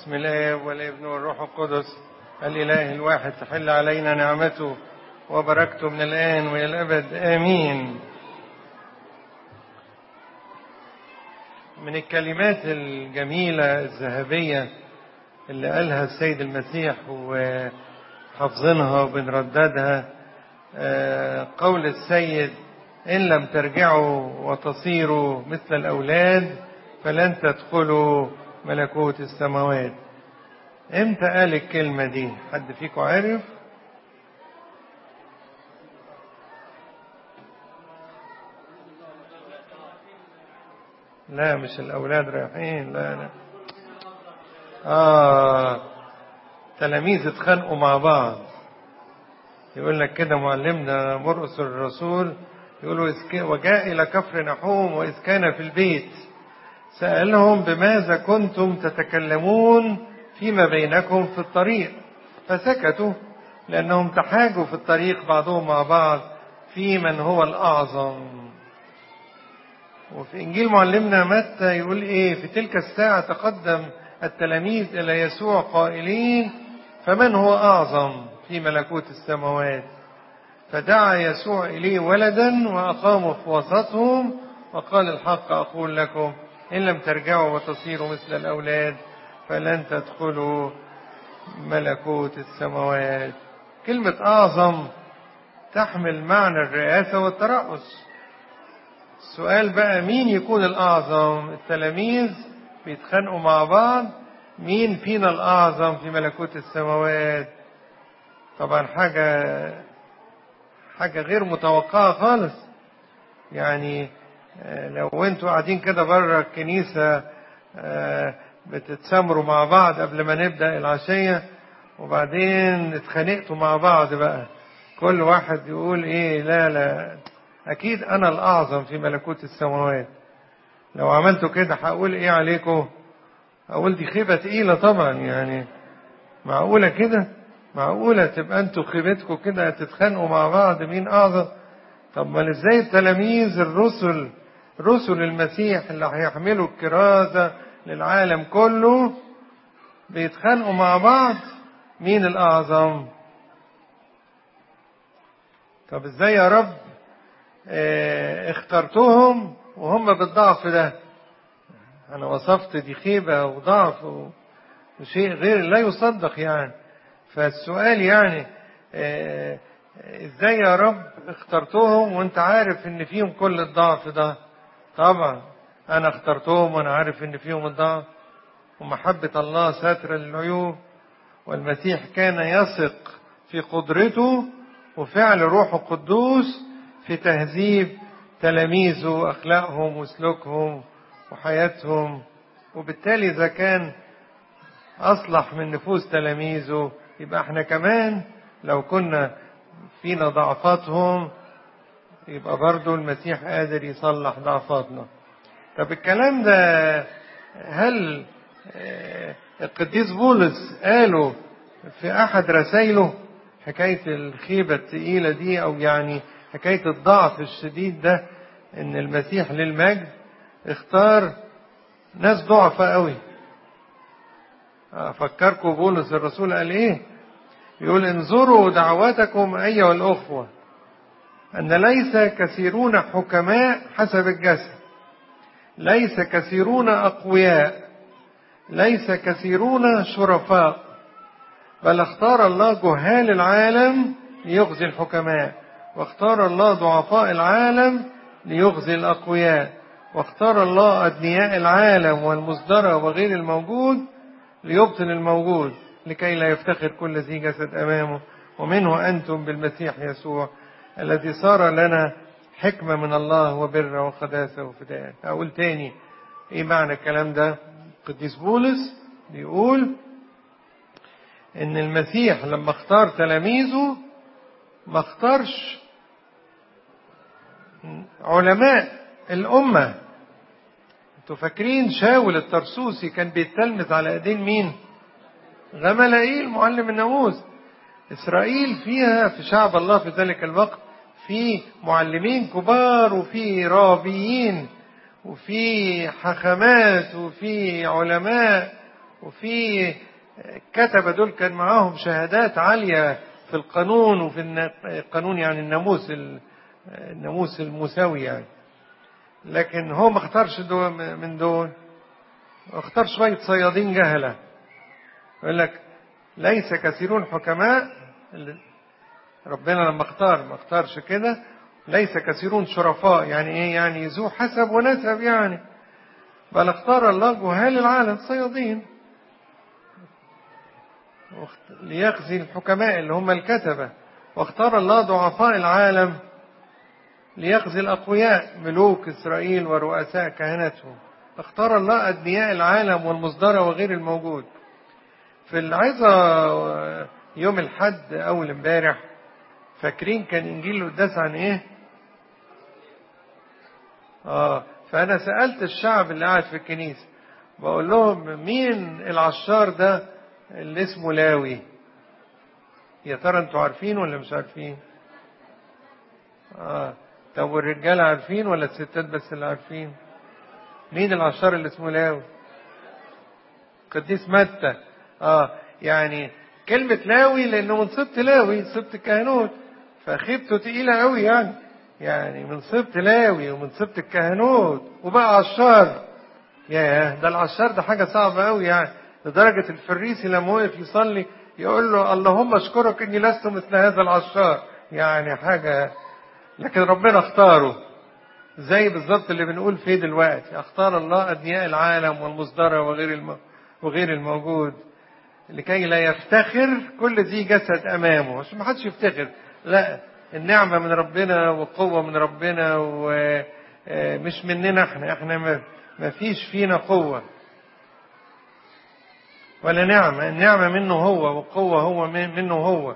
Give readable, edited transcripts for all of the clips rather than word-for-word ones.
بسم الله والابن والروح القدس الإله الواحد تحل علينا نعمته وبركته من الآن وإلى الأبد آمين. من الكلمات الجميلة الذهبية اللي قالها السيد المسيح وحافظينها وبنرددها قول السيد: إن لم ترجعوا وتصيروا مثل الأولاد فلن تدخلوا ملكوت السماوات. امتى قال الكلمة دي؟ حد فيكم عارف؟ لا، مش الأولاد رايحين، لا. تلاميذ اتخانقوا مع بعض. يقول لك كده معلمنا مرقس الرسول، يقولوا وجاء إلى كفر نحوم وإذ كان في البيت سألهم: بماذا كنتم تتكلمون فيما بينكم في الطريق؟ فسكتوا لأنهم تحاجوا في الطريق بعضهم مع بعض في من هو الأعظم. وفي إنجيل معلمنا متى يقول إيه؟ في تلك الساعة تقدم التلاميذ إلى يسوع قائلين: فمن هو أعظم في ملكوت السماوات؟ فدعا يسوع إليه ولدا وأقامه في وسطهم وقال: الحق أقول لكم إن لم ترجعوا وتصيروا مثل الأولاد فلن تدخلوا ملكوت السماوات. كلمة أعظم تحمل معنى الرئاسة والترأس. السؤال بقى: مين يكون الأعظم؟ التلاميذ بيتخانقوا مع بعض، مين فينا الأعظم في ملكوت السماوات؟ طبعا حاجة غير متوقعة خالص. يعني لو انتوا قاعدين كده بره الكنيسة بتتسامروا مع بعض قبل ما نبدأ العشية، وبعدين اتخانقتوا مع بعض بقى، كل واحد يقول ايه: لا اكيد انا الاعظم في ملكوت السماوات. لو عملتوا كده هقول ايه عليكم؟ اقول دي خيبة تقيلة طبعا. يعني معقولة كده؟ معقولة تبقى انتوا خيبتكم كده تتخانقوا مع بعض مين اعظم؟ طب ما ازاي التلاميذ رسل المسيح اللي هيحملوا الكرازة للعالم كله بيتخانقوا مع بعض مين الأعظم؟ طب ازاي يا رب اخترتهم وهم بالضعف ده؟ انا وصفت دي خيبة وضعف وشيء غير لا يصدق يعني. فالسؤال يعني ازاي يا رب اخترتهم وانت عارف ان فيهم كل الضعف ده؟ طبعا انا اخترتهم وانا عارف ان فيهم الضعف، ومحبة الله ساترة للعيوب، والمسيح كان يثق في قدرته وفعل روحه القدوس في تهذيب تلاميذه أخلاقهم وسلوكهم وحياتهم. وبالتالي إذا كان أصلح من نفوس تلاميذه، يبقى احنا كمان لو كنا فينا ضعفاتهم يبقى برضو المسيح قادر يصلح ضعفاتنا. طب الكلام ده هل القديس بولس قاله في أحد رسائله؟ حكاية الخيبة الثقيلة دي، أو يعني حكاية الضعف الشديد ده، إن المسيح للمجد اختار ناس ضعفة قوي. أفكركم بولس الرسول قال إيه؟ يقول: انظروا دعواتكم أيها الأخوة أن ليس كثيرون حكماء حسب الجسد، ليس كثيرون أقوياء، ليس كثيرون شرفاء، بل اختار الله جهال العالم ليخزي الحكماء، واختار الله ضعفاء العالم ليخزي الأقوياء، واختار الله أدنياء العالم والمصدرة وغير الموجود ليبطل الموجود، لكي لا يفتخر كل ذي جسد أمامه. ومنه أنتم بالمسيح يسوع الذي صار لنا حكمة من الله وبر وقداسة وفداء. أقول تاني، إيه معنى الكلام ده؟ القديس بولس بيقول إن المسيح لما اختار تلاميذه ما اختارش علماء الأمة. انتوا فاكرين شاول الترسوسي كان بيتلمذ على ايدين مين؟ غملائيل معلم الناموس. إسرائيل فيها في شعب الله في ذلك الوقت في معلمين كبار، وفي رابيين، وفي حكمات، وفي علماء، وفي كتبة دول كان معاهم شهادات عالية في القانون وفي القانون، يعني الناموس المساوي يعني. لكن هو ما اختارش دول من دول، اختار شوية صيادين جهلة. يقول لك ليس كثيرون حكماء. ربنا لما اختار ما اختارش كده. ليس كثيرون شرفاء، يعني ايه؟ يعني ذو حسب ونسب يعني. بل اختار الله جهال العالم، صيادين، ليخزي الحكماء اللي هم الكتبة. واختار الله ضعفاء العالم ليخزي الأقوياء، ملوك إسرائيل ورؤساء كهنتهم. اختار الله أدنياء العالم والمصدر وغير الموجود. في العظة يوم الحد أول امبارح، فاكرين كان إنجيل القداس عن إيه؟ فأنا سألت الشعب اللي قاعد في الكنيسة، بقول لهم مين العشار ده اللي اسمه لاوي؟ يا ترى انتوا عارفين ولا مش عارفين؟ طب والرجالة عارفين ولا الستات بس اللي عارفين؟ مين العشار اللي اسمه لاوي؟ قديس متى. يعني كلمة لاوي لأنه من سبط لاوي، سبط الكهنوت، فخيبته تقيلة قوي يعني من سبط لاوي ومن سبط الكهنوت وبقى عشار. ده العشار ده حاجة صعبة قوي يعني، لدرجة الفريسي لما وقف يصلي يقول له اللهم اشكرك اني لست مثل هذا العشار، يعني حاجة. لكن ربنا اختاره، زي بالظبط اللي بنقول فيه دلوقتي، اختار الله أدنياء العالم والمصدر وغير الموجود، لكي لا يفتخر كل ذي جسد أمامه. عشان ما حدش يفتخر، لا، النعمة من ربنا والقوة من ربنا، ومش مننا احنا ما فيش فينا قوة ولا نعمة. النعمة منه هو، والقوة هو منه هو.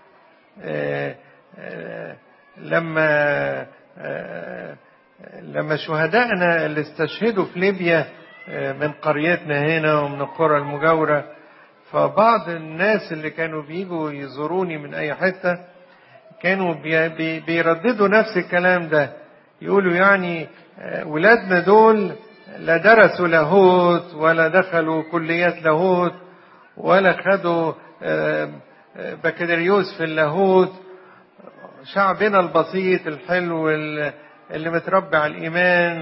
لما شهدائنا اللي استشهدوا في ليبيا من قريتنا هنا ومن القرى المجاورة، فبعض الناس اللي كانوا بيجوا يزوروني من أي حتة كانوا بيرددوا نفس الكلام ده. يقولوا يعني ولادنا دول لا درسوا لاهوت ولا دخلوا كليات لاهوت ولا خدوا بكالوريوس في اللاهوت. شعبنا البسيط الحلو اللي متربى على الإيمان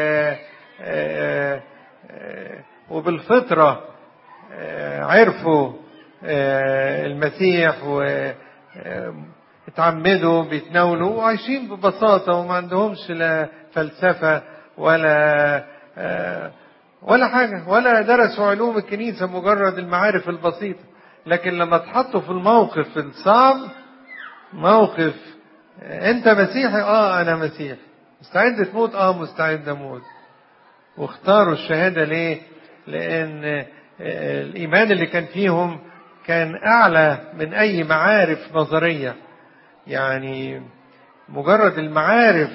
وبالفطرة عرفوا المسيح واتعمدوا بيتناولوا وعايشين ببساطة، وما عندهمش لا فلسفة ولا حاجة، ولا درسوا علوم الكنيسة، مجرد المعارف البسيطة. لكن لما اتحطوا في الموقف الصعب، موقف انت مسيحي؟ انا مسيحي. مستعد تموت؟ مستعد اموت. واختاروا الشهادة ليه؟ لان الايمان اللي كان فيهم كان اعلى من اي معارف نظرية. يعني مجرد المعارف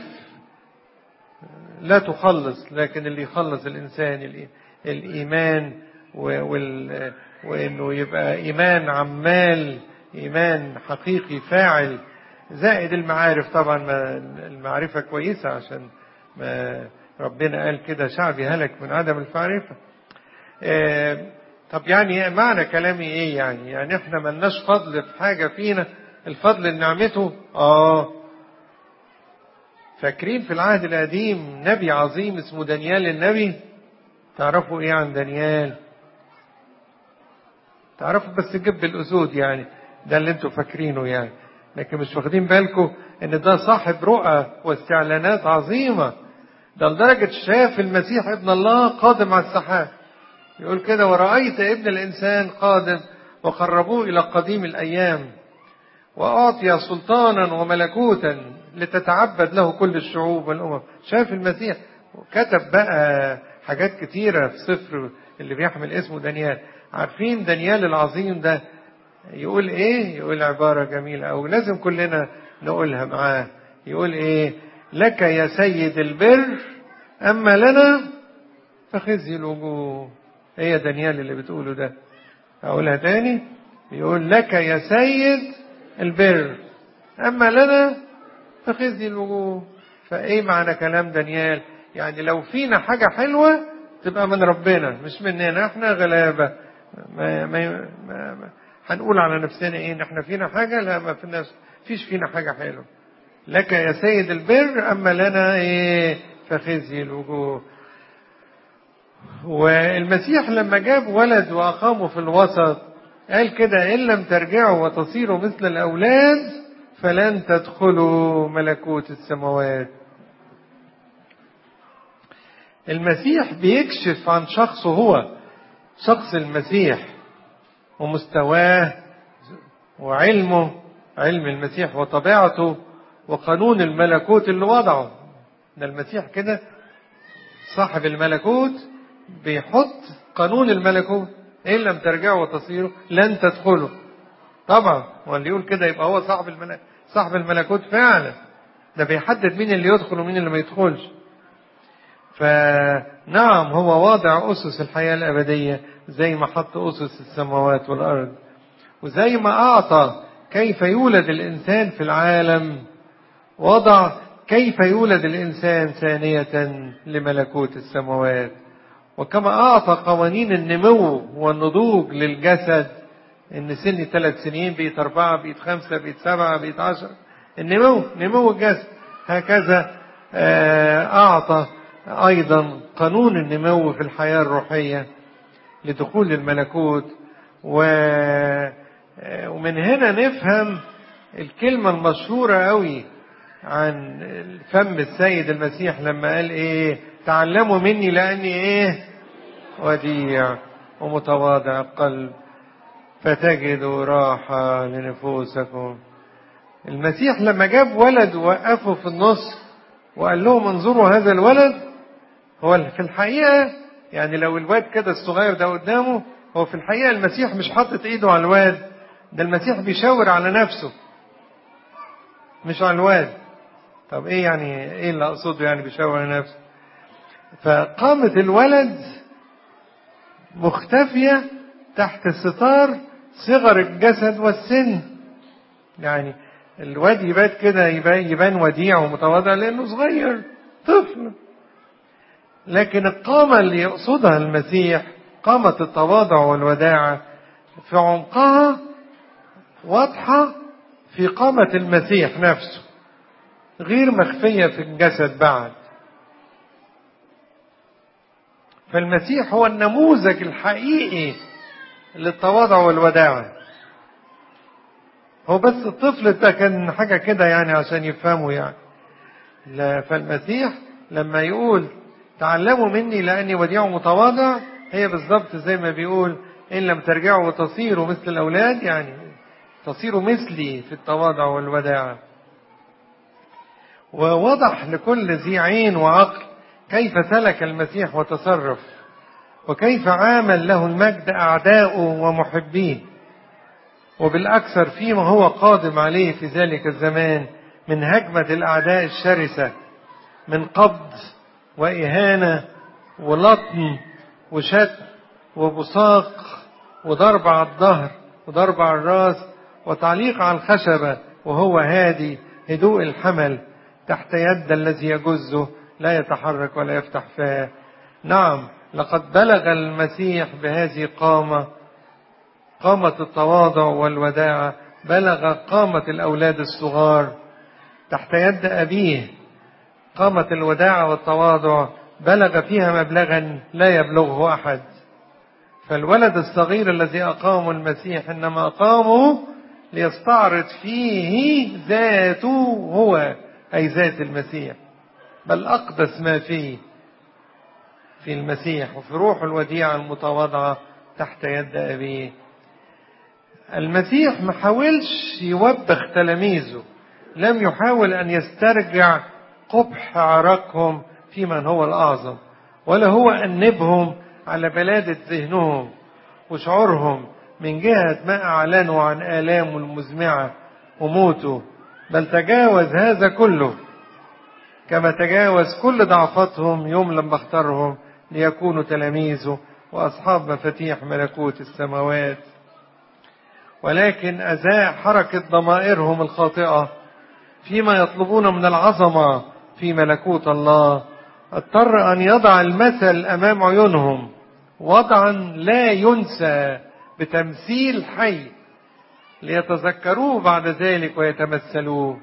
لا تخلص، لكن اللي يخلص الانسان الايمان، وانه يبقى ايمان عمال، ايمان حقيقي فاعل، زائد المعارف. طبعا المعرفة كويسة، عشان ما ربنا قال كده شعبي هلك من عدم المعرفة. طب يعني معنى كلامي ايه؟ يعني احنا ملناش فضل في حاجة فينا، الفضل لنعمته. فاكرين في العهد القديم نبي عظيم اسمه دانيال النبي؟ تعرفوا ايه عن دانيال؟ تعرفوا بس جب الأسود، يعني ده اللي انتوا فاكرينه يعني، لكن مش واخدين بالكم ان ده صاحب رؤى واستعلانات عظيمة. ده لدرجة شاف المسيح ابن الله قادم على السحاب. يقول كده ورأيت ابن الإنسان قادم وقربوه إلى قديم الأيام وأعطي سلطانا وملكوتا لتتعبد له كل الشعوب والأمم. شاف المسيح وكتب بقى حاجات كتيرة في سفر اللي بيحمل اسمه دانيال. عارفين دانيال العظيم ده يقول ايه؟ يقول عبارة جميلة أو لازم كلنا نقولها معاه. يقول ايه؟ لك يا سيد البر أما لنا فخزي الوجوه. ايه يا دانيال اللي بتقوله ده؟ أقولها تاني. يقول لك يا سيد البر أما لنا فخزي الوجوه. فايه معنى كلام دانيال؟ يعني لو فينا حاجة حلوة تبقى من ربنا مش مننا، احنا غلابة هنقول على نفسنا ايه؟ ان احنا فينا حاجة؟ لا، ما فيش فينا حاجة حلوة. لك يا سيد البر، اما لنا ايه؟ فخزي الوجوه. والمسيح لما جاب ولد واقامه في الوسط قال كده: ان لم ترجعوا وتصيروا مثل الاولاد فلن تدخلوا ملكوت السماوات. المسيح بيكشف عن شخصه هو، شخص المسيح ومستواه وعلمه، علم المسيح وطبيعته وقانون الملكوت اللي وضعه. ده المسيح كده صاحب الملكوت بيحط قانون الملكوت: إن لم ترجعوا وتصيروا لن تدخلوا. طبعا واللي يقول كده يبقى هو صاحب الملكوت فعلا. ده بيحدد مين اللي يدخل ومين اللي ما يدخلش. فنعم هو واضع أسس الحياة الأبدية زي ما حط أسس السماوات والأرض، وزي ما أعطى كيف يولد الإنسان في العالم وضع كيف يولد الإنسان ثانية لملكوت السماوات. وكما أعطى قوانين النمو والنضوج للجسد، إن سن 3 سنين بقيت 4، بقيت 5، بقيت 7، بقيت 10، نمو الجسد. هكذا أعطى أيضا قانون النمو في الحياة الروحية لدخول الملكوت. ومن هنا نفهم الكلمة المشهورة قوي عن فم السيد المسيح لما قال ايه: تعلموا مني لاني ايه؟ وديع ومتواضع القلب فتجدوا راحة لنفوسكم. المسيح لما جاب ولد ووقفه في النص وقال لهم: انظروا هذا الولد. هو في الحقيقة يعني لو الواد كده الصغير ده قدامه، هو في الحقيقة المسيح مش حاطط ايده على الواد، ده المسيح بيشاور على نفسه مش على الواد. طب ايه يعني؟ ايه اللي اقصده يعني بيشاور على نفسه؟ فقامة الولد مختفية تحت ستار صغر الجسد والسن. يعني الواد يبان كده، يبان وديع ومتواضع لانه صغير طفل، لكن القامة اللي يقصدها المسيح قامة التواضع والوداعة في عمقها واضحة في قامة المسيح نفسه، غير مخفية في الجسد بعد. فالمسيح هو النموذج الحقيقي للتواضع والوداعة. هو بس الطفل ده كان حاجة كده يعني عشان يفهموا يعني. لا، فالمسيح لما يقول تعلموا مني لأني وديع متواضع، هي بالضبط زي ما بيقول: إن لم ترجعوا وتصيروا مثل الأولاد، يعني تصيروا مثلي في التواضع والوداعة. ووضح لكل ذي عين وعقل كيف سلك المسيح وتصرف، وكيف عامل له المجد أعداؤه ومحبيه، وبالأكثر فيما هو قادم عليه في ذلك الزمان من هجمة الأعداء الشرسة، من قبض وإهانة ولطم وشتم وبصاق وضرب على الظهر وضرب على الراس وتعليق على الخشبة، وهو هادي هدوء الحمل تحت يد الذي يجزه لا يتحرك ولا يفتح فاه. نعم، لقد بلغ المسيح بهذه قامة التواضع والوداعة، بلغ قامة الأولاد الصغار تحت يد أبيه. قامة الوداعة والتواضع بلغ فيها مبلغا لا يبلغه أحد. فالولد الصغير الذي أقامه المسيح إنما أقامه ليستعرض فيه ذاته هو، أي ذات المسيح، بل أقدس ما فيه في المسيح وفي روح الوديعة المتواضعة تحت يد أبيه. المسيح ما حاولش يوبخ تلاميذه، لم يحاول أن يسترجع قبح عراقهم في من هو الأعظم، ولا هو أنبهم على بلادة ذهنهم وشعورهم من جهة ما أعلنوا عن آلامه المزمعة وموته، بل تجاوز هذا كله كما تجاوز كل ضعفتهم يوم لما اختارهم ليكونوا تلاميذه وأصحاب مفاتيح ملكوت السماوات. ولكن أذاع حركة ضمائرهم الخاطئة فيما يطلبون من العظمة في ملكوت الله، اضطر أن يضع المثل أمام عيونهم وضعا لا ينسى بتمثيل حي ليتذكروه بعد ذلك ويتمثلوه.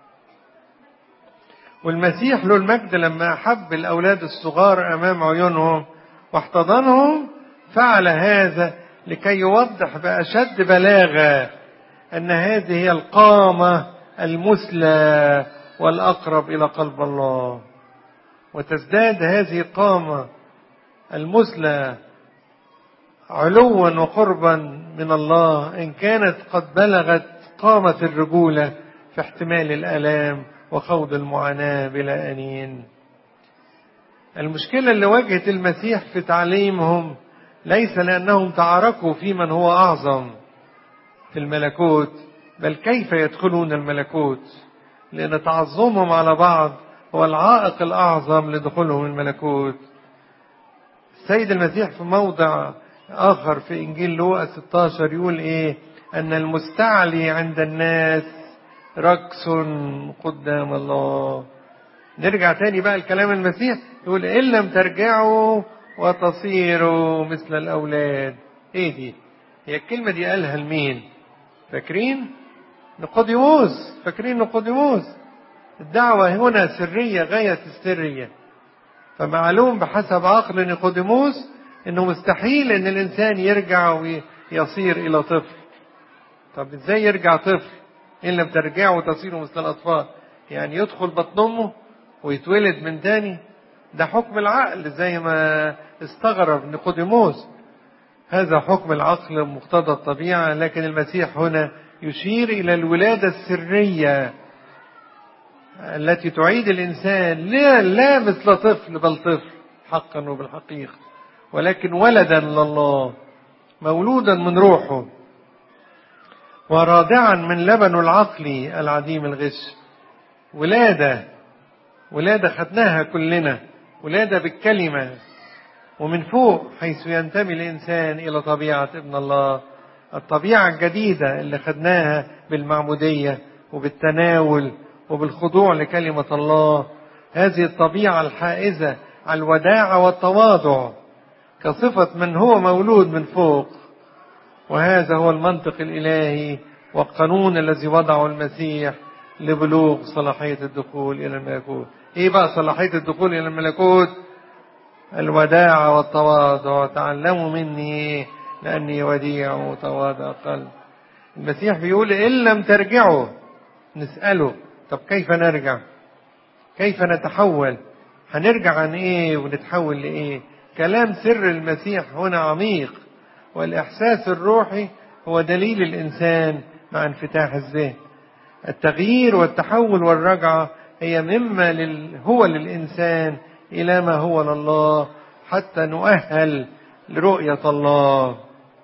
والمسيح له المجد لما أحب الأولاد الصغار أمام عيونهم واحتضنهم فعل هذا لكي يوضح بأشد بلاغة أن هذه هي القامة المثلى والأقرب إلى قلب الله. وتزداد هذه القامة المثلى علوا وقربا من الله إن كانت قد بلغت قامة الرجولة في احتمال الآلام وخوض المعاناة بلا أنين. المشكلة اللي واجهت المسيح في تعليمهم ليس لأنهم تعاركوا في من هو أعظم في الملكوت، بل كيف يدخلون الملكوت، لأن تعظمهم على بعض هو العائق الأعظم لدخولهم الملكوت. السيد المسيح في موضع آخر في إنجيل لوقا 16 يقول إيه؟ أن المستعلي عند الناس ركس قدام الله. نرجع تاني بقى الكلام المسيح يقول إن لم ترجعوا وتصيروا مثل الأولاد. إيه دي؟ هي الكلمة دي قالها لمين؟ فاكرين؟ نيقوديموس. فاكرين نيقوديموس؟ الدعوة هنا سرية غاية السرية. فمعلوم بحسب عقل نيقوديموس انه مستحيل ان الانسان يرجع ويصير الى طفل. طب ازاي يرجع طفل ان لم ترجعوا وتصيروا مثل الاطفال؟ يعني يدخل بطن امه ويتولد من تاني؟ ده حكم العقل زي ما استغرب نيقوديموس. هذا حكم العقل مقتضى الطبيعة، لكن المسيح هنا يشير إلى الولادة السرية التي تعيد الإنسان لا مثل طفل بل طفل حقا وبالحقيقة، ولكن ولدا لله مولودا من روحه ورادعا من لبن العقل العديم الغش. ولادة خدناها كلنا، ولادة بالكلمة ومن فوق حيث ينتمي الإنسان إلى طبيعة ابن الله، الطبيعة الجديدة اللي خدناها بالمعمودية وبالتناول وبالخضوع لكلمة الله. هذه الطبيعة الحائزة على الوداعة والتواضع كصفة من هو مولود من فوق. وهذا هو المنطق الإلهي والقانون الذي وضعه المسيح لبلوغ صلاحية الدخول إلى الملكوت. إيه بقى صلاحية الدخول إلى الملكوت؟ الوداعة والتواضع. تعلموا مني لأني وديع وتواضع قلب. المسيح بيقول إن لم ترجعوا. نسأله طب كيف نرجع؟ كيف نتحول؟ هنرجع عن إيه ونتحول لإيه؟ كلام سر المسيح هنا عميق، والإحساس الروحي هو دليل الإنسان مع انفتاح الذهن. التغيير والتحول والرجعة هي مما هو للإنسان إلى ما هو لله حتى نؤهل لرؤية الله.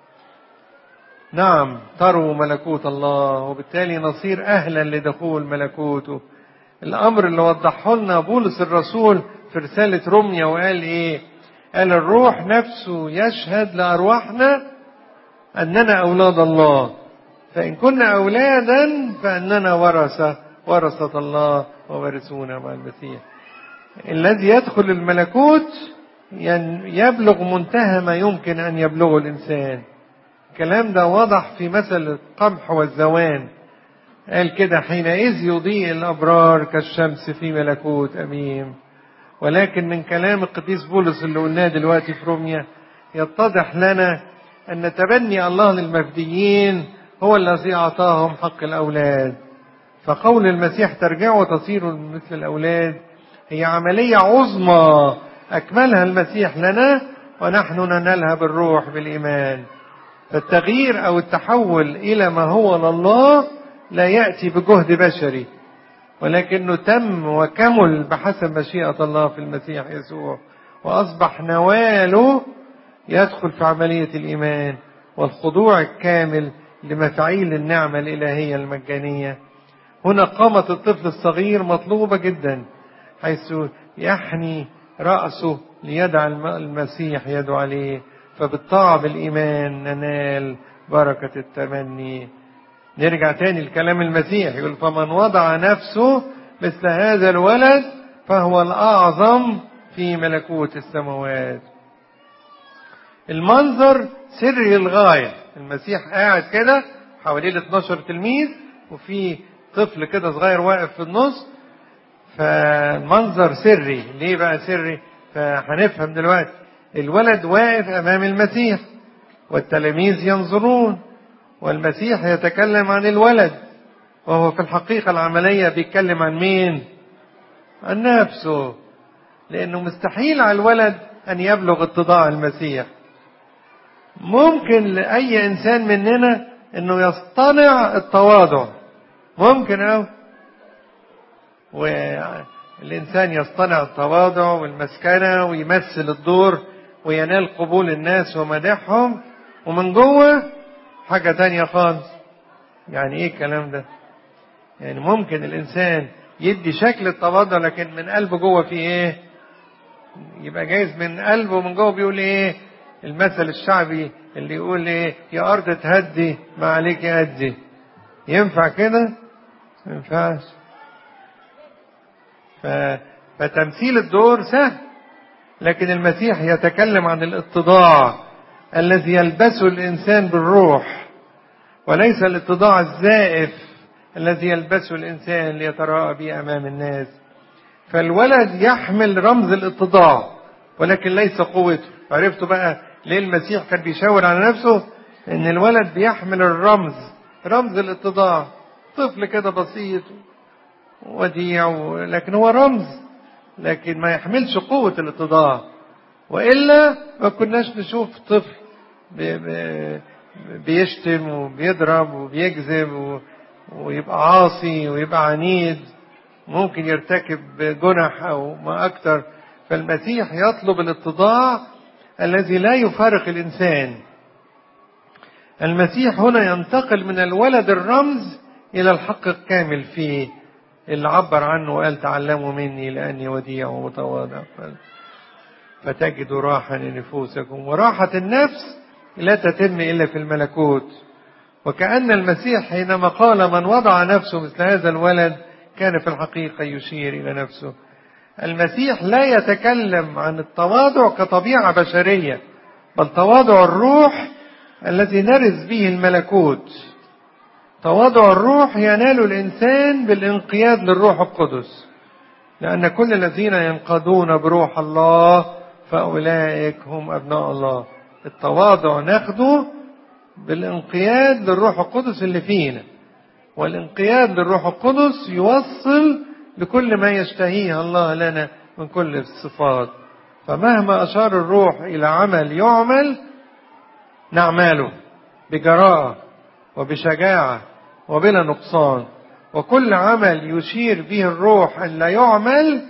نعم تروا ملكوت الله وبالتالي نصير أهلا لدخول ملكوته. الأمر اللي وضحه لنا بولس الرسول في رسالة روميا وقال إيه؟ قال الروح نفسه يشهد لأرواحنا أننا أولاد الله، فإن كنا أولادا فأننا ورثة الله وورثون مع المسيح. الذي يدخل الملكوت يبلغ منتهى ما يمكن أن يبلغه الإنسان. الكلام ده واضح في مثل القمح والزوان. قال كده حينئذ يضيء الأبرار كالشمس في ملكوت أميم. ولكن من كلام القديس بولس اللي قلناه دلوقتي في روميا يتضح لنا أن تبني الله للمفديين هو الذي أعطاهم حق الأولاد. فقول المسيح ترجعوا وتصيروا مثل الأولاد هي عملية عظمى أكملها المسيح لنا ونحن ننالها بالروح بالإيمان. فالتغيير أو التحول إلى ما هو لله لا يأتي بجهد بشري، ولكنه تم وكمل بحسب مشيئة الله في المسيح يسوع، وأصبح نواله يدخل في عملية الإيمان والخضوع الكامل لمفاعيل النعمة الإلهية المجانية. هنا قامة الطفل الصغير مطلوبة جدا، حيث يحني رأسه ليدع المسيح يدعو عليه، فبالطاعة بالإيمان ننال بركة التمني. نرجع تاني لكلام المسيح يقول فمن وضع نفسه مثل هذا الولد فهو الأعظم في ملكوت السماوات. المنظر سري للغاية. المسيح قاعد كده حواليه 12 تلميذ، وفي طفل كده صغير واقف في النص، فالمنظر سري. ليه بقى سري؟ فهنفهم دلوقتي. الولد واقف أمام المسيح والتلاميذ ينظرون، والمسيح يتكلم عن الولد، وهو في الحقيقة العملية بيتكلم عن مين؟ عن نفسه، لأنه مستحيل على الولد أن يبلغ اتضاع المسيح. ممكن لأي إنسان مننا أنه يصطنع التواضع، ممكن والإنسان يصطنع التواضع والمسكنة ويمثل الدور وينال قبول الناس ومدحهم، ومن جوه حاجة تانية خالص. يعني ايه الكلام ده؟ يعني ممكن الإنسان يدي شكل التواضع لكن من قلبه جوه فيه ايه؟ يبقى جايز من قلبه ومن جوه بيقول ايه؟ المثل الشعبي اللي يقول ايه؟ يا أرض تهدي ما عليك أدي. ينفع كده؟ ما ينفعش. فتمثيل الدور سهل، لكن المسيح يتكلم عن الاتضاع الذي يلبسه الإنسان بالروح، وليس الاتضاع الزائف الذي يلبسه الإنسان ليتراءى به أمام الناس. فالولد يحمل رمز الاتضاع ولكن ليس قوته. عرفتوا بقى ليه المسيح كان بيشاور على نفسه؟ إن الولد بيحمل الرمز، رمز الاتضاع. طفل كده بسيط وديع، لكن هو رمز، لكن ما يحملش قوة الاتضاع. وإلا ما كناش نشوف طفل بيشتم وبيضرب وبيكذب ويبقى عاصي ويبقى عنيد، ممكن يرتكب جنح أو ما أكثر. فالمسيح يطلب الاتضاع الذي لا يفارق الإنسان. المسيح هنا ينتقل من الولد الرمز إلى الحق الكامل فيه، اللي عبر عنه وقال تعلموا مني لأني وديع ومتواضع فتجدوا راحة لنفوسكم. وراحة النفس لا تتم إلا في الملكوت. وكأن المسيح حينما قال من وضع نفسه مثل هذا الولد كان في الحقيقة يشير إلى نفسه. المسيح لا يتكلم عن التواضع كطبيعة بشرية، بل تواضع الروح الذي نرث به الملكوت. تواضع الروح ينال الإنسان بالانقياد للروح القدس، لأن كل الذين ينقادون بروح الله فأولئك هم أبناء الله. التواضع ناخده بالانقياد للروح القدس اللي فينا، والانقياد للروح القدس يوصل لكل ما يشتهيه الله لنا من كل الصفات. فمهما أشار الروح إلى عمل يعمل نعمله بجراءة وبشجاعة وبلا نقصان. وكل عمل يشير به الروح أن لا يعمل،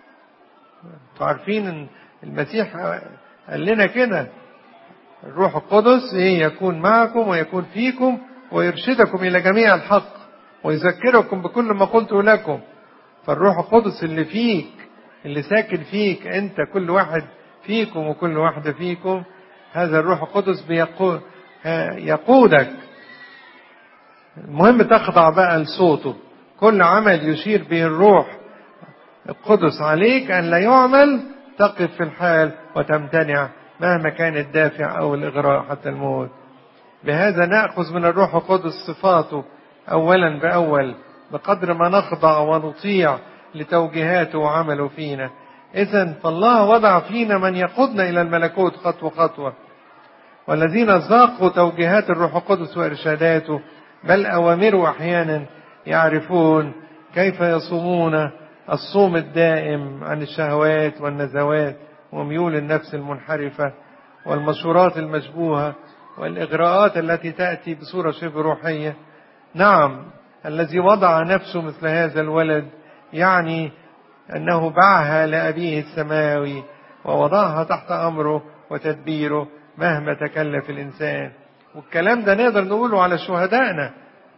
عارفين ان المسيح قال لنا كده الروح القدس يكون معكم ويكون فيكم ويرشدكم إلى جميع الحق ويذكركم بكل ما قلت لكم. فالروح القدس اللي فيك، اللي ساكن فيك أنت، كل واحد فيكم وكل واحدة فيكم، هذا الروح القدس يقودك. المهم تخضع بقى لصوته. كل عمل يشير به الروح القدس عليك أن لا يعمل تقف في الحال وتمتنع مهما كان الدافع أو الإغراء حتى الموت. بهذا نأخذ من الروح القدس صفاته أولا بأول بقدر ما نخضع ونطيع لتوجيهاته وعمله فينا. إذن فالله وضع فينا من يقودنا إلى الملكوت خطوة خطوة، والذين ذاقوا توجيهات الروح القدس وإرشاداته بل أوامره أحيانا يعرفون كيف يصومون الصوم الدائم عن الشهوات والنزوات وميول النفس المنحرفة والمشورات المشبوهة والإغراءات التي تأتي بصورة شبه روحية. نعم، الذي وضع نفسه مثل هذا الولد يعني أنه باعها لأبيه السماوي ووضعها تحت أمره وتدبيره مهما تكلف الإنسان. والكلام ده نقدر نقوله على شهدائنا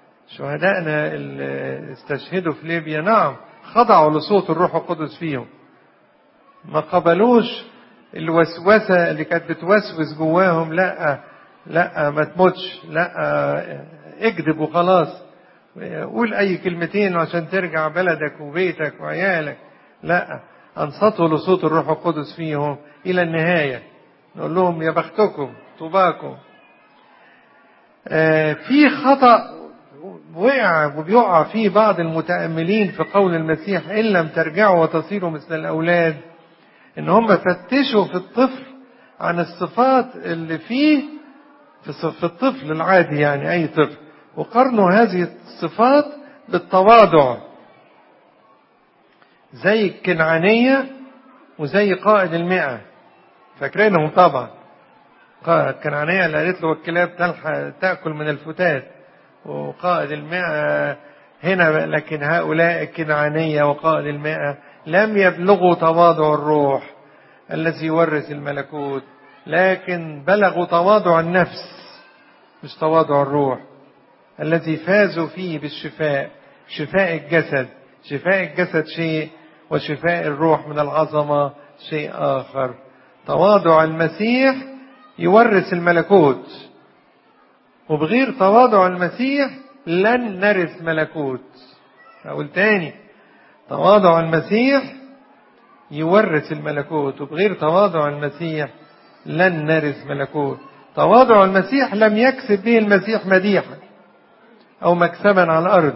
اللي استشهدوا في ليبيا. نعم، خضعوا لصوت الروح القدس فيهم، ما قبلوش الوسوسة اللي كانت بتوسوس جواهم. لا ما تموتش، لا اكذب وخلاص، قول اي كلمتين عشان ترجع بلدك وبيتك وعيالك. لا، انصتوا لصوت الروح القدس فيهم الى النهاية. نقول لهم يا بختكم طوباكم. في خطأ وبيقع فيه بعض المتأملين في قول المسيح إن لم ترجعوا وتصيروا مثل الأولاد، إن هم فتشوا في الطفل عن الصفات اللي فيه في الطفل العادي، يعني أي طفل، وقارنوا هذه الصفات بالتواضع، زي الكنعانية وزي قائد 100. فاكرينهم طبعا، الكنعانية اللي قالت له الكلاب تأكل من الفتات، وقائد 100 هنا. لكن هؤلاء الكنعانية وقائد 100 لم يبلغوا تواضع الروح الذي يورث الملكوت، لكن بلغوا تواضع النفس مش تواضع الروح، الذي فازوا فيه بالشفاء، شفاء الجسد. شفاء الجسد شيء، وشفاء الروح من العظمة شيء آخر. تواضع المسيح يورث الملكوت، وبغير تواضع المسيح لن نرث ملكوت. أقول تاني، تواضع المسيح يورث الملكوت، وبغير تواضع المسيح لن نرث ملكوت. تواضع المسيح لم يكسب به المسيح مديحا أو مكسبا على الأرض،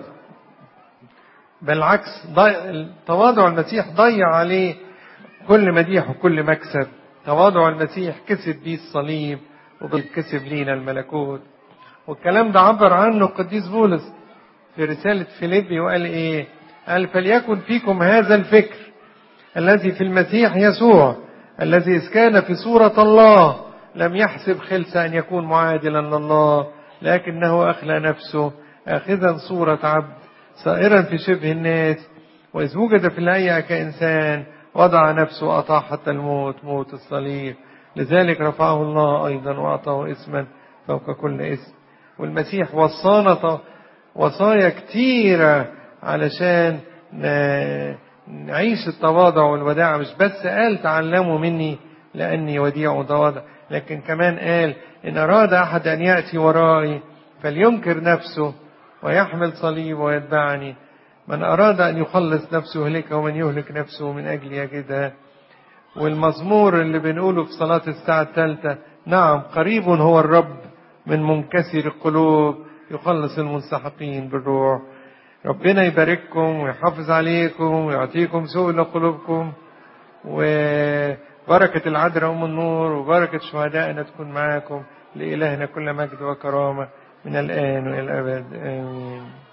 بالعكس تواضع المسيح ضيع عليه كل مديح وكل مكسب. تواضع المسيح كسب به الصليب وكسب لينا الملكوت. والكلام ده عبر عنه القديس بولس في رسالة فيليبي، وقال ايه؟ قال فليكن فيكم هذا الفكر الذي في المسيح يسوع، الذي إذ كان في صورة الله لم يحسب خلسة أن يكون معادلا لله، لكنه أخلى نفسه آخذا صورة عبد صائرا في شبه الناس، وإذ وجد في الهيئة كإنسان وضع نفسه وأطاع حتى الموت، موت الصليب. لذلك رفعه الله أيضا وأعطاه اسما فوق كل اسم. والمسيح وصانا وصايا كتيرة علشان نعيش التواضع والوداع. مش بس قال تعلموا مني لأني وديع وتواضع، لكن كمان قال إن أراد أحد أن يأتي ورائي فلينكر نفسه ويحمل صليب ويتبعني. من أراد أن يخلص نفسه يهلكها، ومن يهلك نفسه من أجل يجدها. والمزمور اللي بنقوله في صلاة الساعة 3: نعم قريب هو الرب من منكسر القلوب يخلص المنسحقين بالروح. ربنا يبارككم ويحافظ عليكم ويعطيكم سؤل قلوبكم، وبركة العذراء أم النور وبركة شهدائنا تكون معاكم. لإلهنا كل مجد وكرامة من الآن وإلى الأبد، آمين.